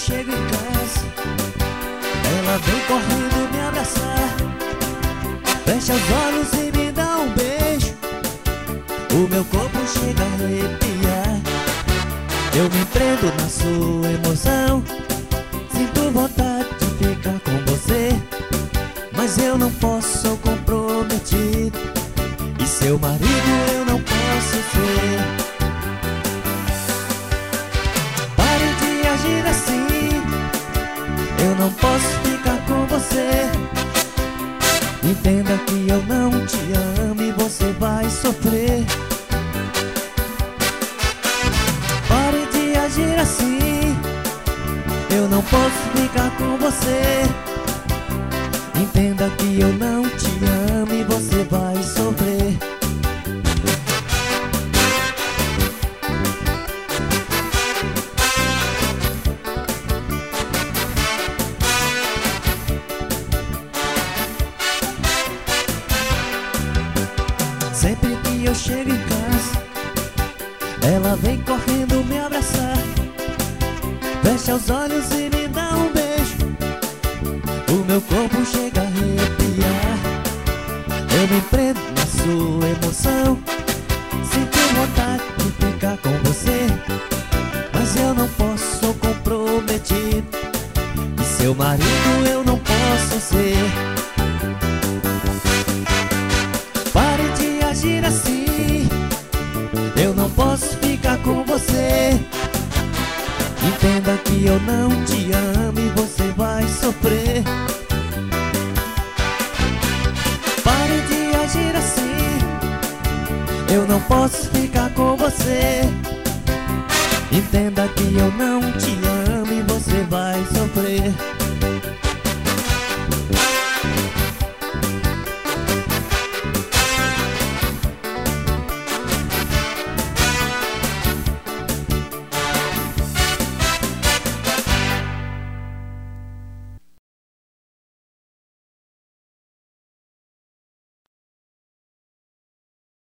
chego em casa, ela vem correndo me abraçar. Fecha os olhos e me dá um beijo, o meu corpo chega a arrepiar. Eu me prendo na sua emoção, sinto vontade de ficar com você, mas eu não posso, sou comprometido, e seu marido eu não posso ser. Pare de agir assim, eu não posso ficar com você. Entenda que eu não te amo e você vai sofrer. Pare de agir assim, eu não posso ficar com você. Entenda que eu não te amo e você vai sofrer. Sempre que eu chego em casa, ela vem correndo me abraçar. Fecha os olhos e me dá um beijo, o meu corpo chega a arrepiar. Eu me prendo na sua emoção, sinto vontade de ficar com você, mas eu não posso, sou comprometido, e seu marido eu não posso ser. Pare de agir assim, eu não posso ficar com você. Entenda que eu não te amo e você vai sofrer. Pare de agir assim, eu não posso ficar com você. Entenda que eu não te amo e você vai sofrer.